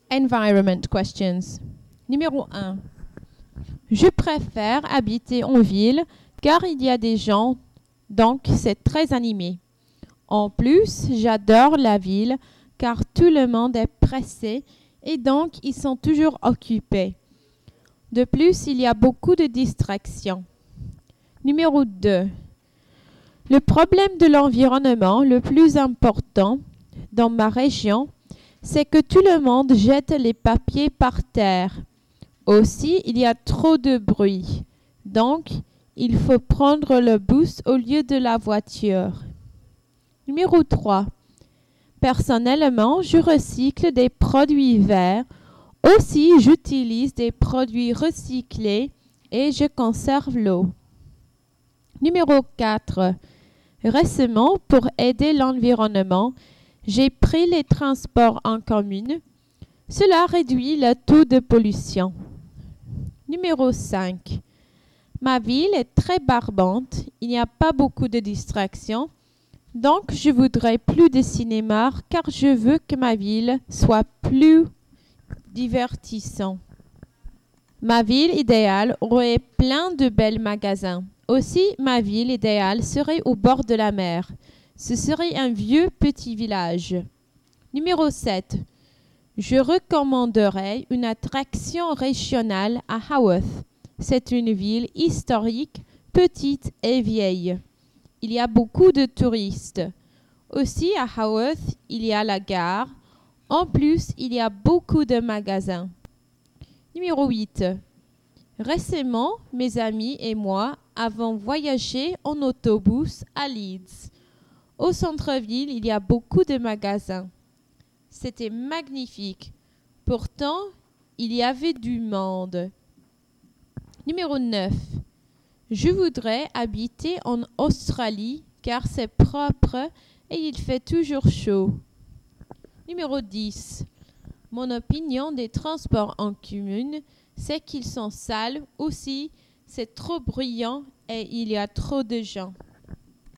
Environment questions. Numéro 1. Je préfère habiter en ville car il y a des gens, donc c'est très animé. En plus, j'adore la ville car tout le monde est pressé et donc ils sont toujours occupés. De plus, il y a beaucoup de distractions. Numéro 2. Le problème de l'environnement le plus important dans ma région, c'est que tout le monde jette les papiers par terre. Aussi, il y a trop de bruit. Donc, il faut prendre le bus au lieu de la voiture. Numéro 3. Personnellement, je recycle des produits verts. Aussi, j'utilise des produits recyclés et je conserve l'eau. Numéro 4. Récemment, pour aider l'environnement, j'ai pris les transports en commun. Cela réduit le taux de pollution. Numéro 5. Ma ville est très barbante. Il n'y a pas beaucoup de distractions. Donc, je voudrais plus de cinéma car je veux que ma ville soit plus divertissante. Ma ville idéale aurait plein de belles magasins. Aussi, ma ville idéale serait au bord de la mer. Ce serait un vieux petit village. Numéro 7. Je recommanderais une attraction régionale à Haworth. C'est une ville historique, petite et vieille. Il y a beaucoup de touristes. Aussi, à Haworth, il y a la gare. En plus, il y a beaucoup de magasins. Numéro 8. Récemment, mes amis et moi avons voyagé en autobus à Leeds. Au centre-ville, il y a beaucoup de magasins. C'était magnifique. Pourtant, il y avait du monde. Numéro 9. Je voudrais habiter en Australie car c'est propre et il fait toujours chaud. Numéro 10. Mon opinion des transports en commun, c'est qu'ils sont sales aussi, c'est trop bruyant et il y a trop de gens.